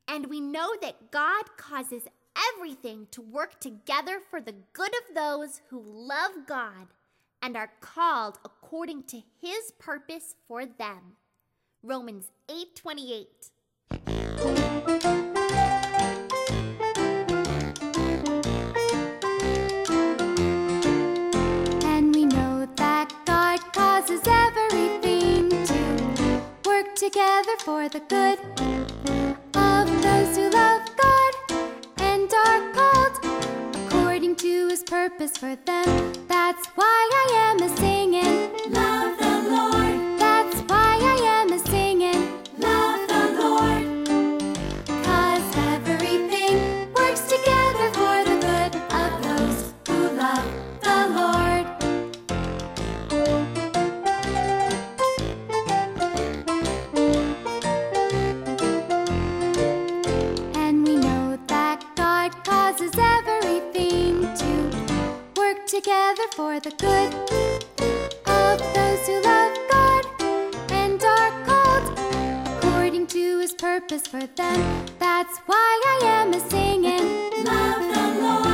And we know that God causes everything to work together for the good of those who love God and are called according to His purpose for them. Romans 8:28. And we know that God causes everything to work together for the good of those who love God and are called according to His purpose for them. That's why I am a singing, love the Lord. That's why I am a singing, love the Lord. 'Cause everything works together for the good of those who love the Lord. And we know that God causes everything to work together for the good of those who love God and are called according to His purpose for them. That's why I am a singing, love the Lord.